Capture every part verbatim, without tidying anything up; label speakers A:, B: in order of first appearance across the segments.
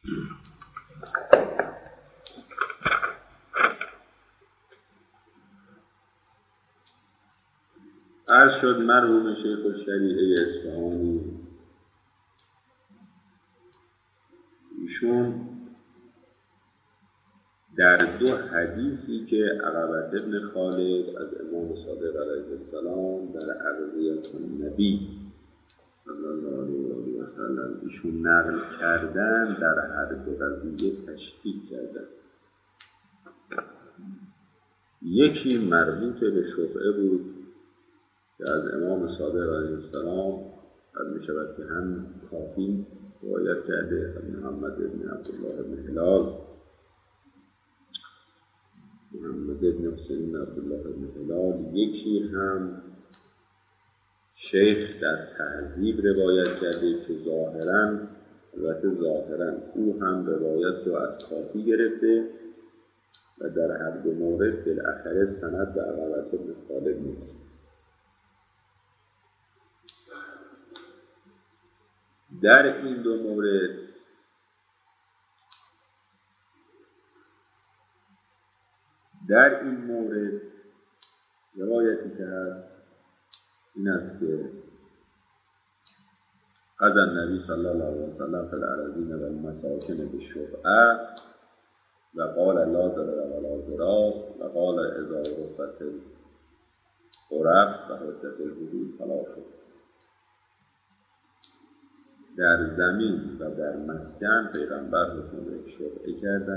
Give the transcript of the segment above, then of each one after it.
A: عرض شد مرحوم شیخ الشریعه اصفهانی ایشون در دو حدیثی که عقبة بن خالد از امام صادق علیه السلام در عرضیت النبی صلی الله علیه و سلم ایشون نقل کردن، در هر دو قضیه تشکیک کردن. یکی مربوط به شفعه بود که از امام صادق علیه السلام از می شود که هم کافی روایت کرده از محمد بن عبدالله بن هلال، محمد بن حسین عبدالله بن هلال. یکی هم شیخ در تهذیب روایت کرده که ظاهراً البته ظاهراً او هم روایت رو از کافی گرفته و در هر دو مورد بالاخره سند به عقبة بن خالد می‌رسه. در این دو مورد در این مورد روایتی که هست این است که از النبی صلی الله علیه و سلم فی الأراضین و المساکن بالشفعة و قال لا ضرر ولا ضرار و قال اذا رفعت العرق و حدت الحدود فلا شفعة. در زمین و در مسکن پیغمبر حکم به شفعه کردن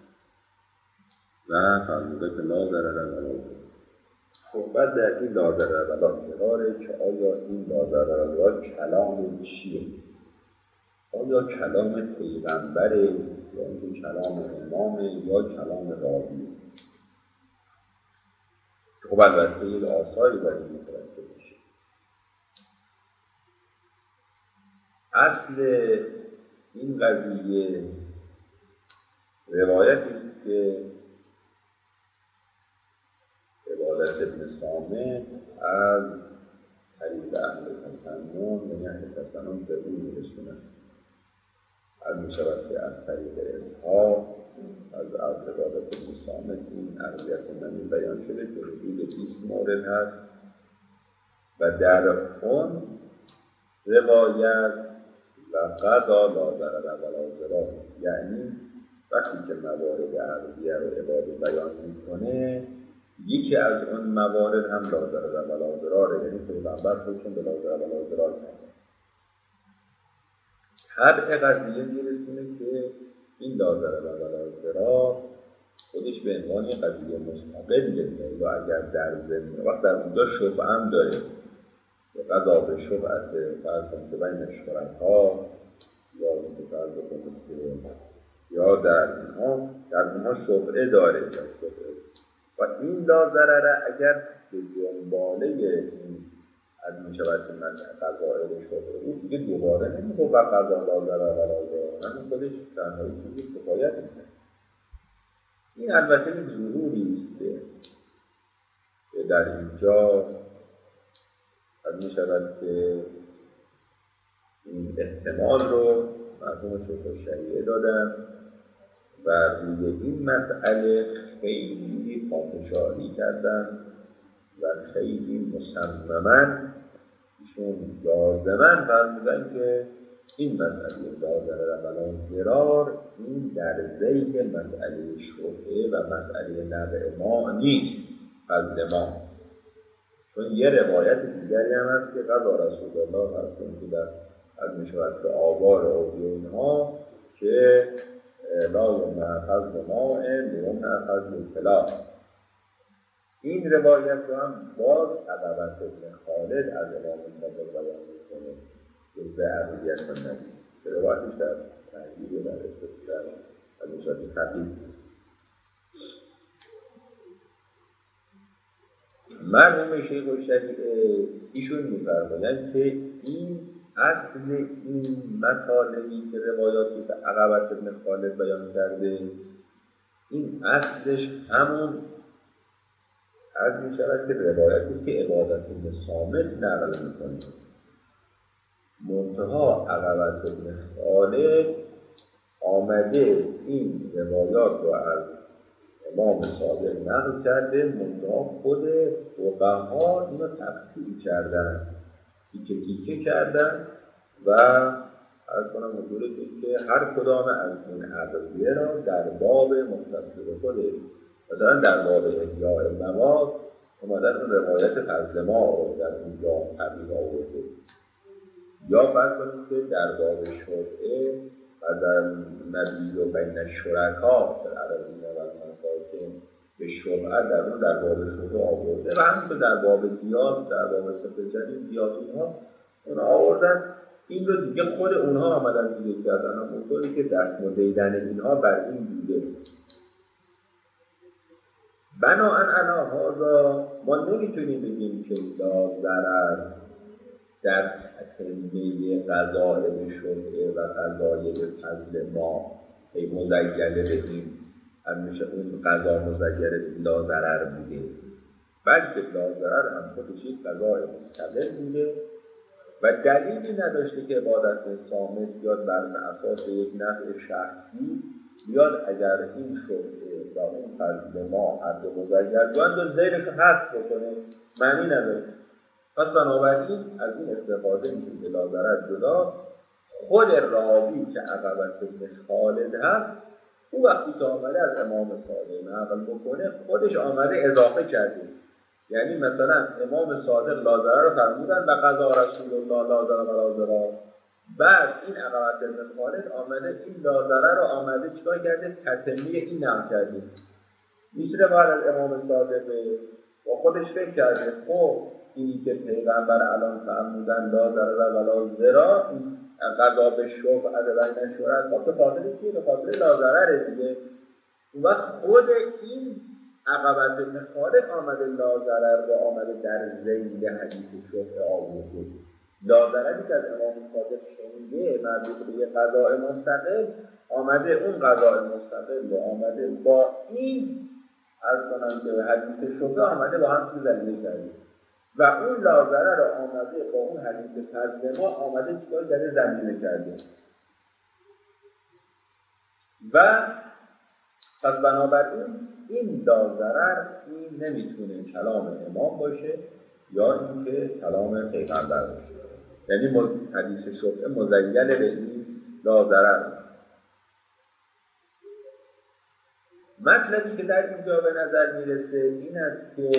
A: و فرموده که لا ضرر ولا ضرار. خب بعد در این لا ضرر ولا ضراره که آیا این لا ضرر ولا ضرار کلام چیه؟ آیا کلام پیغمبره یا این کلام امامه یا کلام راویه؟ خب البته این آثاری باید متوجه بشه. اصل این قضیه روایتی است که عبادة ابن صامت از طریق اهل تسنن، یعنی اهل تسنن به او میرسونن، از میشود که از طریق اسحاق از عبادة ابن صامت این عرضیت النبی بیان شده که حدود بیست مورد هست و در اون روایت و قضا لا ضرر ولا ضرار، یعنی وقتی که موارد عرضیه رو عبادت بیان میکنه یکی از اون موارد هم لا ضرر ولا ضراره، یعنی پیغمبر خودشون به لا ضرر ولا ضرار کرده. طبع قضیه میرسونه که این لا ضرر ولا ضرار خودش به عنوان قضیه مستقله و اگر در ضمن وقت در اونجا شفعه هم داره که قضا به شفعت فرض کنید که بین شرکا یا متفرض کنید که یا در اینها در اینها شفعه داره یا شفعه و این لا ضرره اگر به جنباله این از می شود که من قضا به شفعه او دیگه دوباره نمیگه و قضا لا ضرر ولا ضرار، همین خودش تنهایی چیزی کفایت میکنه. این البته این ظهوری است که در اینجا از می شود که این احتمال رو مرحوم شیخ الشریعه دادن و روی این مسئله خیلی پافشاری کردن و خیلی مصمماً ایشون لازماً فرمودن که این مسئله لا ضرر ولا ضرار این در ذیل مسئله شفعه و مسئله نبع ما نیست، فضل ما. چون یه روایت دیگری هم هست که قضا رسول الله هست که در از میشود که آوار اولیه اینها که لا یمنع فضل ماء لیمنع فضل الفلاح. این روایت رو هم باز عقبة بن خالد از امام صادق بیان میکنه جزء عرضیت النبی که روایتش در تحقیق و در استدلال از میشود که خفیف است. مرحوم شیخ الشریعه ایشون می‌فرمایند که این اصل این مطالبی که روایاتی به عقبة بن خالد بیان کرده این اصلش همون از می شود که روایتی که عبادة بن صامت نقل می‌کنه. منتها عقبة بن خالد آمده این روایات رو از امام صادق نقل کرده، منتها خود فقها اینو تفصیل کردن، تیکه تیکه کردن و عرض کنم حضورتون که هر کدام از این ادعیه را در باب مختص خودش، مثلا در باب احیاء المواد اومدن اون روایت فضل ما رو در اونجا تبیین آورده، یا فرض کنید که در باب شرعه و در نبی و بین الشرکا در عربی و المساکن به شرعه در اون در باب شرعه آورده و همینطور در باب دیات، در باب صفر جدید دیات اینها اون آوردن. این رو دیگه خود اونها آمدن دیگه کردن، اونطوری که دست دیدن اینها بر این بوده. بناهن علی هذا ما نمیتونیم بگیم که لا ضرر در تتمه قضایل شرعه و قضایل فضل ما ای مزیله به این همیشه اون قضا مزیله به لا ضرر بوده، بلکه لا ضرر هم خودش یک قضای مستقل بوده و دلیلی نداشته که عبادت صامت بیاد بر اساس یک نفع شخصی بیاد اگر این شرعه و اون فضل ما عرض مزیل بیاد زیرش حذف بکنه، معنی نداره. پس بنابراین از این استفاده میشه که لا ضرر جدا. خود راوی که عقبت ابن خالد هست او وقتی که آمده از امام صادق نقل بکنه خودش آمده اضافه کرده، یعنی مثلا امام صادق لا ضرر رو فرمودن و قضا رسول الله لا ضرر و لا ضرر، بعد این عقبت ابن خالد آمده این لا ضرر رو آمده چیکار کرده؟ تتمه این نقل کرده. میشه بعد از امام صادق با خودش فکر کرده خب اینی که پیغمبر الان فرمودن لا ضرر و لا ضرر، این قضا به شوق ادبین شورت ها به خاطر چیه؟ به خاطر لا ضرر دیگه. و خود این عقبت ابن خالد آمده لا ضرر و آمده در ذیل حدیث شوق آورده. لا ضرری که از امام صادق شنیده مربوط به یه قضاء مستقل آمده اون قضاء مستقل و آمده با این از کنم که حدیث شوق آمده با هم زلیله کرده و اون لا ضرر رو آمده با اون حدیث فضل ما آمده چیکار در زلیله کرده. و پس بنابراین این لا ضرر این نمیتونه کلام امام باشه یا اینکه کلام پیغمبر باشه، یعنی حدیث شفعه مزیل به این لا ضرر. مطلبی که در اینجا به نظر میرسه این است که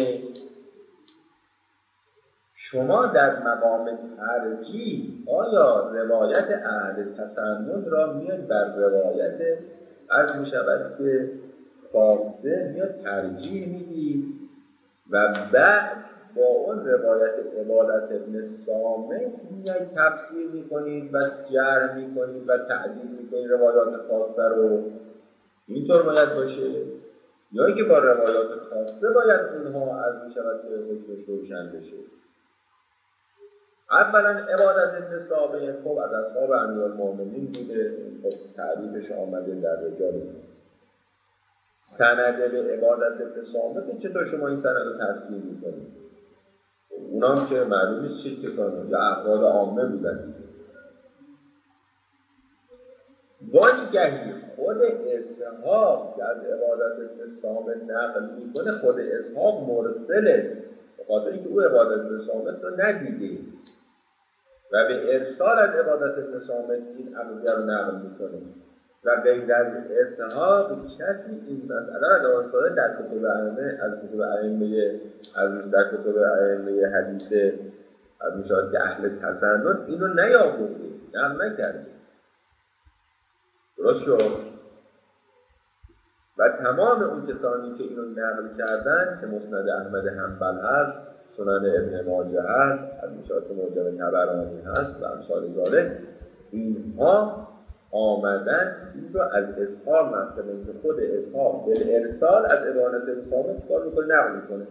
A: شما در مقام ترجیح آیا روایت اهل تسنن را میاد بر روایت عرض می شود که خاصه میاد ترجیح میدید و بعد با اون روایت عبادت ابن صامت میاد تفسیر میکنید و جرح میکنید و تعدیل میکنید روایات خاصه رو، اینطور باید باشه؟ یا اینکه با روایات خاصه باید اونها عرض می شود که حکمش روشن بشه؟ اولا عبادت ابن صامت خب از اصحاب امیرالمومنین بوده، خب تعریفش آمده در رجال. سند به عبادت ابن صامت چطور شما این سند رو تفسیر میکنید؟ اونام که معلوم نیست چی که کنن یا افراد عامه بودن. ولی گهی خود اسحاق که از عبادت ابن صامت نقل میکنه خود اسحاق مرسله به خاطر اینکه او عبادت ابن صامت رو ندیده و به ارسال از عبادت ابن صامت این عقیده رو نقل میکنه و غیر از اسحاق کسی این مسئله را داشته در کتب ائمه از کتب ائمه از در کتب ائمه حدیث از میشود که اهل تسنن اینو نیاورده، نقل نکرده. درست شد؟ و تمام اون کسانی که اینو نقل کردن که مسند احمد حنبل هست، سنن ابن ماجه هست، از میشات معجم طبرانی هست و امثال ذالک، اینها آمدن این رو از اسحاق مثلا که خود اسحاق بالارسال از عبادت ابن صامت کار میکنه نقل میکنه.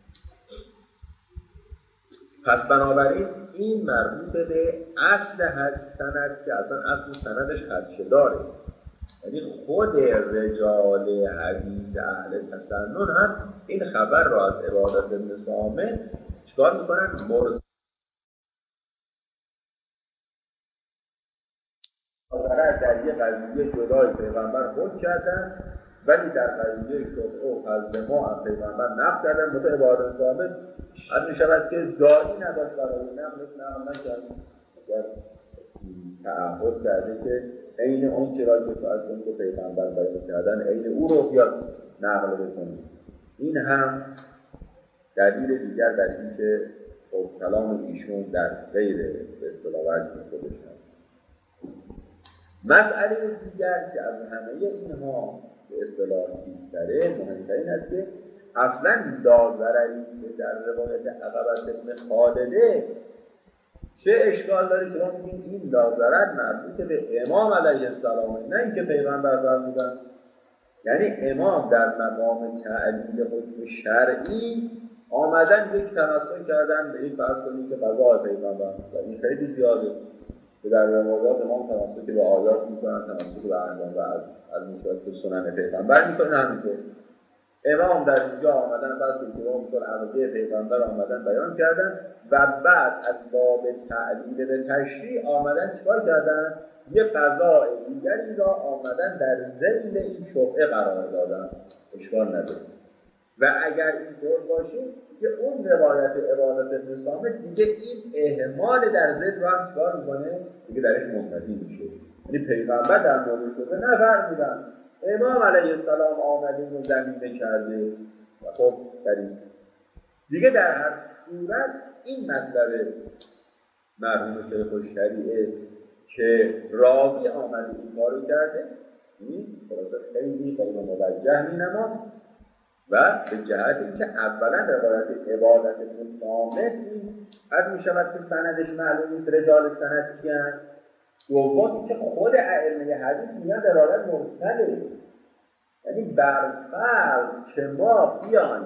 A: پس بنابراین این مربوط به اصل حدیث سند که اصلا اصل سندش خدشه داره، یعنی خود رجال حدیث اهل تسنن هم این خبر را از عبادت ابن صامت چکار میکنن؟ مرسل ضرر در یک قضیه جدای پیغمبر حکم کردن، ولی در قضیه شفعه و فضل ما هم پیغمبر نقل کردن. مثل عبارت ثابت از می شود که دایی نداشت برای نقل نقل نکرد، اگر تعهد کرده که عین اون چرا که از اون که پیغمبر بیان کردن عین او رو بیاد نقل بکنید. این هم دلیل دیگر در این که خب کلام ایشون در غیر به اصطلاح وجه خودش هست. مسئله دیگر که از همه اینها به اصطلاح بیشتره مهمترین است که اصلا لا ضرری که در روایت عقبة بن خالده چه اشکال داره که ما میگیم این لا ضرر مربوط به امام علیه السلام، نه اینکه پیغمبر فرمودن. یعنی امام در مقام تعلیل حکم شرعی آمدن یک تمسک کردن به یک فرض کنید که قضا پیغمبر و این خیلی زیاده که در روایات امام تمسک به آیات میکنن، تمسک به احکام و از از نسبت به سنن پیغمبر میکنن. همینطور امام در اینجا آمدن فرض کنید که امام میکنن عقیده پیغمبر آمدن بیان کردن و بعد از باب تعلیل به تشریع آمدن چیکار کردن؟ یه قضاء دیگری را آمدن در ضمن این شفعه قرار دادن. اشکال نداره. و اگر اینطور باشه که اون روایت عبادت ابن صامت دیگه این اهمال در ضد رو هم چیکار میکنه؟ دیگه درش منتفی میشه. یعنی پیغمبر در مورد شده نفرمودن، امام علیه السلام آمده و زمینه کرده و خب در این دیگه در هر صورت این مطلب مرحوم شیخ الشریعه که راوی آمده این کارو کرده این خیلی خیلی موجه مینما و به جهت اینکه اولا روایت عبادت ابن صامت از می شود که سندش معلوم نیست رجال سند کیان، دوم که خود ائمه حدیث میگن روایت مرسله. یعنی برفرض که ما بیایم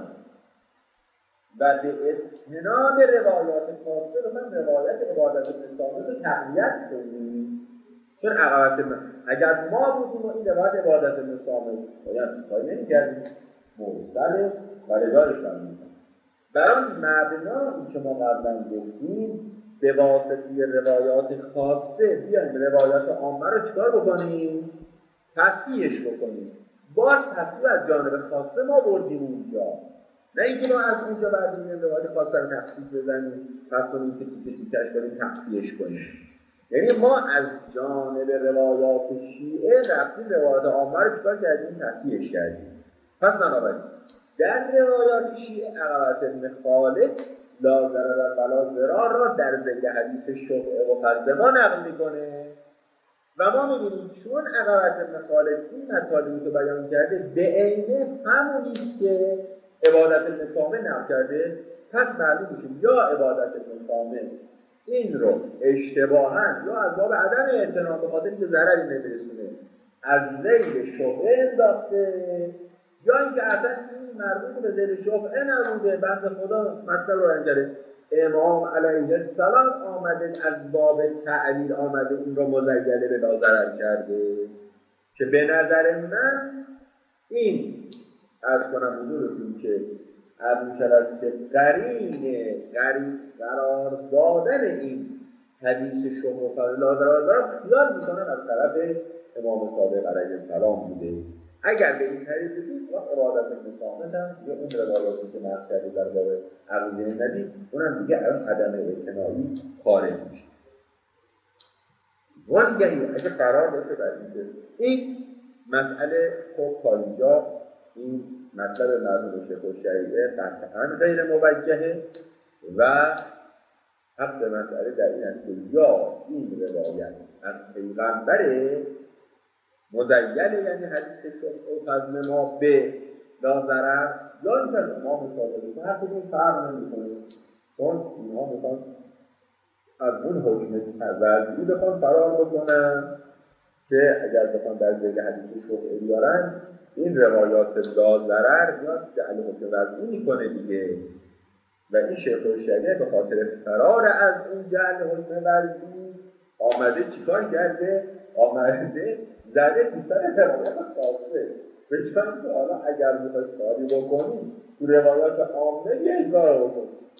A: و به استناد روایات خاصه مثلا روایت عبادت ابن صامت رو تقویت کنیم، چون عقبت من اگر ما بودیم و این روایت عبادت ابن صامت باید کاری نمی‌کردیم مرسله و رجالش هم میکنیم. برای مبنا این که ما قبلا گفتیم به واسطه روایات خاصه بیایم روایات عامه رو چکار بکنیم؟ تصحیحش بکنیم. باز تصحیح از جانب خاصه ما بردیم اونجا، نه اینکه ما از اونجا بعد این روایات خاصه رو تخصیص بزنیم پس کنیم که تیکه تیکش کنیم تصحیحش کنیم. یعنی ما از جانب روایات شیعه رفتیم روایات عامه رو چکار کردیم؟ تصحیحش کردیم. پس بنابراین در روایات شیعه عقبة بن خالد لا ضرر ولا ضرار را در ذیل حدیث شفعه و فضل ما نقل میکنه و ما میبینیم چون عقبة بن خالد این مطالبی که بیان کرده به عینه همونیست که عبادت ابن صامت نقل کرده، پس معلوم میشه یا عبادت ابن صامت این رو اشتباهاً یا از باب عدم اعتناق به خاطر که ضرری نمیرسونه از ذیل شفعه انداخته، یا اینکه اصلا این مربوط به ذیل شفعه نبوده. بنده خدا مطلب رو انجاره امام علیه السلام آمده از باب تعلیل آمده این رو مزیله به ضرر کرده که به نظر من این از کنم حضورتون که از میشود که قرین قرین قرار دادن این حدیث شما فضل ضرر خیال میکنن از طرف امام صادق علیه السلام بوده. اگر به این طریق بدید وقت عبادت ابن صامت هم یا اون روایاتی که نقل کرده در باب عقیده نبی اونم دیگه الان عدم اعتنایی خارج میشه. و دیگه اگه قرار باشه در اینکه این مسئله خب تا اینجا این مطلب مرحوم شیخ الشریعه قطعا غیر موجهه و حق مسئله در این است که یا این روایت از پیغمبره مدیله یعنی حدیث شفعه و فضل ما به لا ضرر یا اینکه از امام صادق هر کدوم فرق نمی‌کنه، چون اینها میخوان از اون حکم وضعی بخوان فرار بکنن که اگر بخوان در ذیل حدیث شفعه بیارن این روایات لا ضرر یا جعل حکم وضعی میکنه دیگه. و این شیخ الشریعه به خاطر فرار از این جعل حکم وضعی آمده چیکار کرده؟ آمده زده بیشتر روایات خاصه بچند که حالا اگر میخواید کاری بکنیم تو روایات عامه یه اجبار بکنیم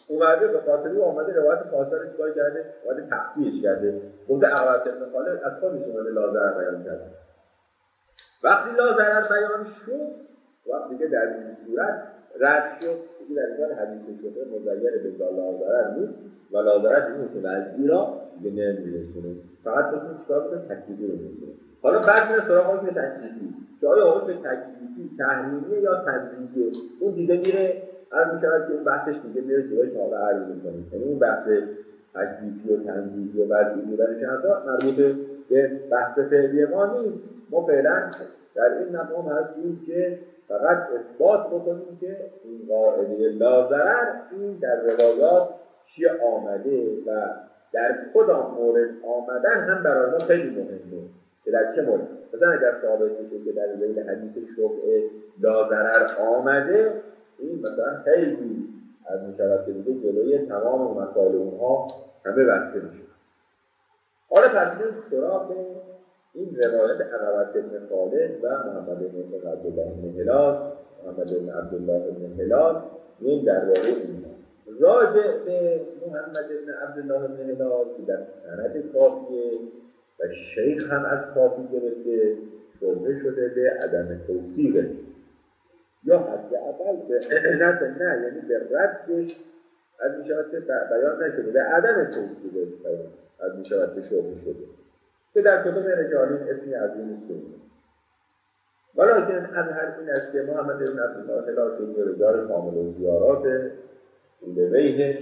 A: اومده به خاطر او آمده روایت خاصه رو چیکار کرده؟ اومده تحقیقش کرده. گفته اغوط ابن خالد از خودش اومده لا بیان کرده. وقتی لا ضرر بیان شد، وقتی که در این صورت رد شد که در اینجا حدیث شده مزیر به لا ضرر نیست و لا ضرر این که وزی را دیگه نمیرسونه، فقط بسید چیکار بکنه؟ تکلیفی رو میکنه. حالا بعد میره سراغ حکم تکلیفی که آیا حکم تکلیفی تحریمیه یا تنزیهیه. اون دیگه میره عرض میشود که اون بحثش دیگه میره جوای تابع عرض میکنه. یعنی اون بحث تکلیفی و تنزیهی و وضعی بودن شهدا مربوط به بحث فعلی ما نیست. ما فعلا در این مقام هستیم که فقط اثبات بکنیم که این قاعده لا ضرر این در روایات چی آمده و در کدام مورد آمدن هم برای ما خیلی مهمه که در چه مورد. مثلا اگر ثابت میشه که در ذیل حدیث شفعه لا ضرر آمده، این مثلا خیلی از میشود که دیگه جلوی تمام مسائل اونها همه بسته میشه. حالا پس این سراغ این روایت اغوط ابن خالد و محمد بن عبدالله بن هلال، محمد بن عبدالله بن هلال، این در واقع اینها راجع به محمد بن عبدالله بن هلال که در سند کافیه و شیخ هم از کافی گرفته شبهه شده به عدم توثیقش یا حداقل به نه نه یعنی به ردش از میشود که بیان نشده، به عدم توثیقش بیان از میشود که شبهه شده که در کتب رجالین اسمی از این است. ولیکن از هر این است که محمد بن عبدالله هلال که رجال کامل و زیارات لویه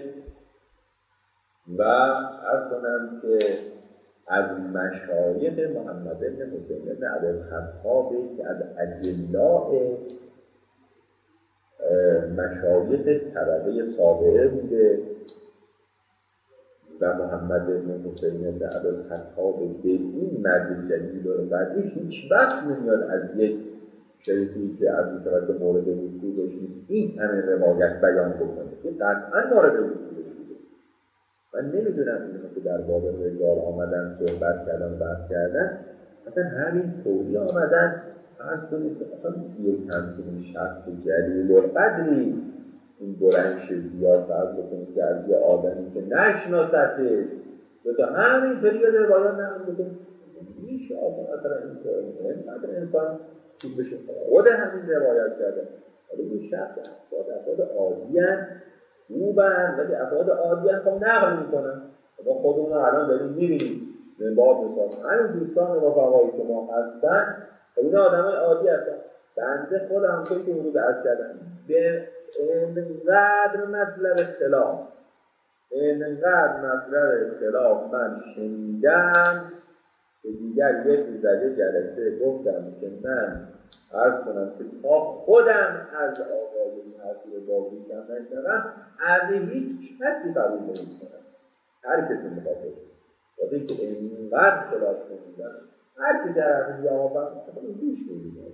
A: و از کنم که از مشایخ محمد بن حسین بن عبدالخطاب که از اجلاء مشایخ طبقه سابقه بوده و محمد بن حسین بن عبدالخطاب به این مرد جلیل و بعدی هیچ وقت نمیاد از یک شریفی که از میشود مورد وصولش نیست این همه روایت بیان بکنه که قطعا مورد وصولش بوده. من نمیدونم اینو که در باب رجال آمدن صحبت کردن بحث کردن مثلا همین طوری آمدن فرض کنید که مثلا یک همچنین شخص جلیل و قدری این بلنش زیاد فرض بکنید که از یه آدمی که نشناسته تا همینطوری یه روایات نقل بکنید میشه آدم مثلا اینطور انسان چیز بشه خود همین روایت کرده. ولی این شخص افراد افراد عادی هست خوبن ولی افراد عادی هست خب نقل میکنن. ما خودمون الان داریم میبینیم به باب مثال همین دوستان و رفقایی که ما هستن این آدم های عادی هستن. بنده خود همونطوری که ورود عرض کردن به اینقدر مطلب اختلاف اینقدر مطلب اختلاف من شنیدم که دیگر یک روز در یک جلسه گفتم که من عرض کنم که تا خودم از آغاز این حرفی رو باقی کم نشنم از هیچ کسی قبول نمی‌کنم. هر کسی مخاطب وقتی که اینقدر خلاف کنیدم هر کی در حرفی جواب بکنم خب این گوش می‌دیم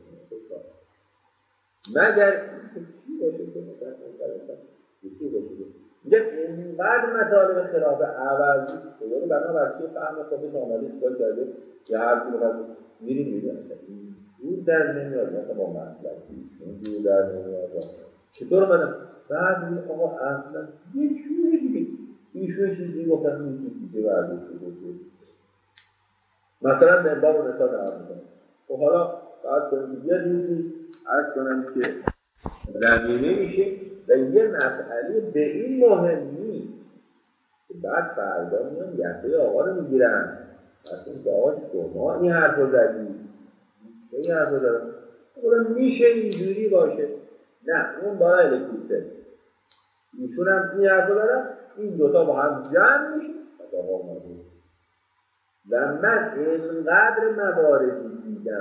A: مگر چی باشه که مثلا کنم چی باشه میگه اینقدر مطالب خلاف عوضی یعنی بنابراین فهم خودش آماده چیکار کرده یه حرفی رو باید میریم میریم این در نمیاد مثلا با مطلبی این در نمیاد چطور منم بعد میگه آقا اصلا یه جوری دیگه ایشون چیزی گفتن این دیگه برداشت بگید مثلا به باب مثال عرض کنم و حالا بعد کنیم یه روزی عرض کنم که زمینه میشه و یه مسئله به این مهم نیست که بعد فردا میان یحیی آقا رو میگیرن مثلا که آقا شما این حرف رو زدی این حرف رو زدن اون میشه اینجوری باشه نه اون داره الکتریسه ایشون هم این حرف رو دارن این دوتا با هم جمع میشه و آقا اومده و من اینقدر مواردی دیدم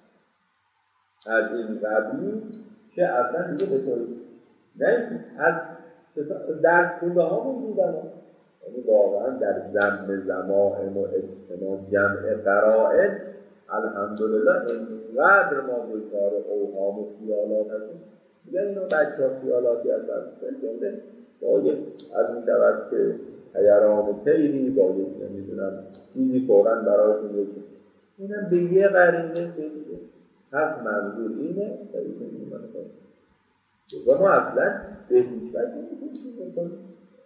A: از این قبیل که اصلا دیگه به طور نه از در طوله ها موجودن یعنی واقعا در ضمن زمائم و اجتماع جمع قرائن الحمدلله اینقدر ما دچار اوهام و خیالات هستیم دیگه اینو بچه ها خیالاتی هستن بکنده با یک از این شود که حیران تیری با یک نمیدونم چیزی فوراً برایتون یکی اینم به یه قرینه بگیده هست منظور اینه و اینه اینه و ما اصلا به هیچ وقت نمیتونیم کنیم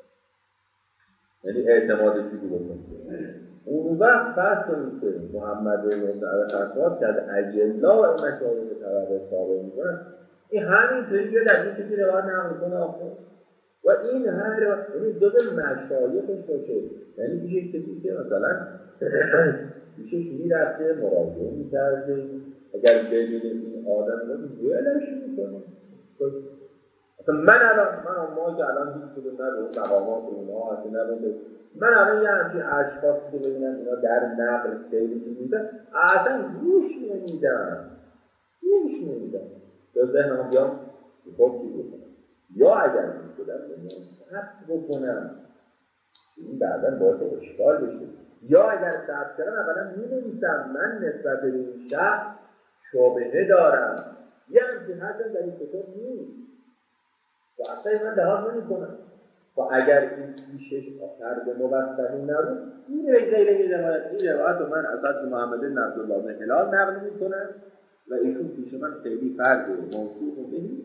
A: یعنی اعتماد چیزی بکنید. اون وقت فرض کنید که محمد بن مسعود خطاب کرده اجلا و مشاهیر طبقه تابع میکنن، این همینطوری بیاد از این کسی روایت نقل کنه آخر و این هر روایت یعنی جز مشایخش باشه، یعنی میشه کسی که مثلا میشه میرفته مراجعه میکرده، اگر ببینه این آدم رو ویلش میکنه. مثلا من الان من ما که الان هیچ کدوم نه به اون مقامات اونها اصلا نبوده، من الان یه همچین اشخاصی که ببینم اینا در نقل خیلی که میدن اصلا گوش نمیدم گوش نمیدم به ذهنم بیام خب چی بکنم، یا اگر میشدم بگم ثبت بکنم این بعدا باید اشکال بشه، یا اگر ثبت کردم اولا می‌نویسم من نسبت به این شخص شبهه دارم، یه همچین حرفی در این کتاب نیست و اصلا من لحاظ نمی‌کنم و اگر این پیشش فرد موثقی نبود این غیر این روایت این روایت رو من از حضرت محمد بن عبدالله بن هلال نقل می‌کنم و ایشون پیش من خیلی فرد موثوق و بهی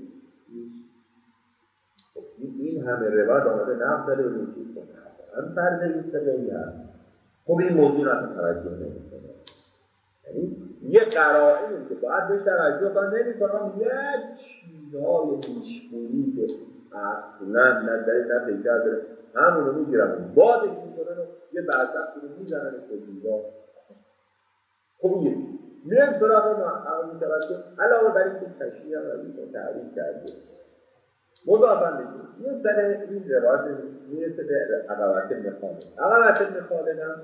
A: این همه روایت آمده نقل داره و نمی‌کنه هم فرد این سریعی هست. خب این موضوع را هم توجه نمی‌کنه، یعنی یه قرائنی که باید بهش توجه کنم نمی‌کنم، یک چیزهای میشگونی که اصلا نه دلیل نه پیکر داره همونو میگیرم بادش میکنن و یه برزخ رو میزنن به دیوار. خب یه میرم سراغ ما متوجه علاوه بر این که تشریح هم رو تعریف کرده مضافاً بگیم یه سر این روایت میرسه به عقبت ابن خالد. عقبت ابن خالد هم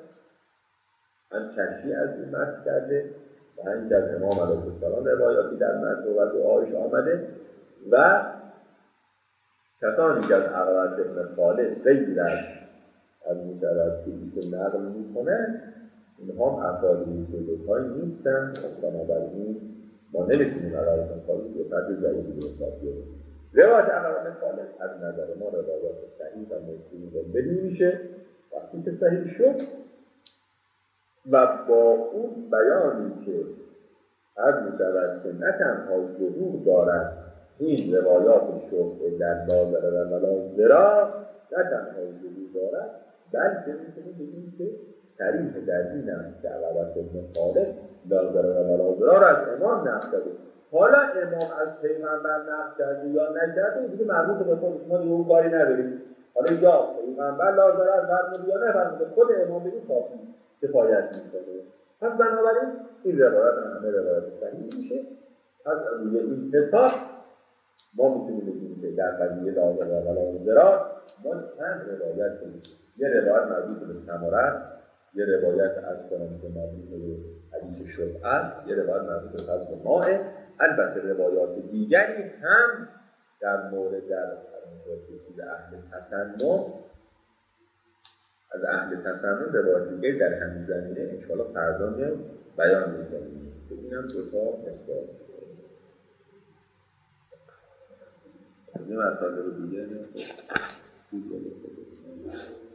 A: هم تشریح از این متن کرده و همین از امام علیه السلام روایاتی در متن و دعایش آمده و کسانی که از عقبت ابن خالد غیر از مجرد که ایشون نقل میکنه اینها هم افرادی بزرگ‌هایی نیستن، بنابراین ما نمیتونیم عقبت ابن خالد رو فرد جدیدی رو حساب کنیم. روایت عقبت ابن خالد از نظر ما روایت صحیح و موثوق و بدی میشه وقتی که صحیح شد و با اون بیانی که از مجرد که نه تنها ظهور دارد این روایات شبهه در ناظره و مناظره نه تنها ظهور دارد بلکه میتونیم بگیم که صریح در این است که عقبت ابن خالد ناظره و مناظره را از امام نقل کرده. حالا امام از پیغمبر نقل کرده یا نکرده دیگه مربوط به خود ما دیگه اون کاری نداریم. حالا یا پیغمبر ناظره از فرموده یا نفرموده خود امام بگیم کافی کفایت میکنه. پس بنابراین این روایت همه روایت صحیح میشه. از روی این حساب ما میتونیم بگیم که در قضیه ناظر و مناظره ما چند روایت کنیم. یه روایت مربوط به ثمره، یه روایت از کنم که مربوط به حدیث شفعه، یه روایت مربوط به فضل ماه. البته روایات دیگری هم در مورد در مورد اهل تسنن از اهل تسنن روایت دیگری در همین زمینه انشاءالله فردا میام بیان میکنیم که اینم دو تا مثال این مطالب دیگه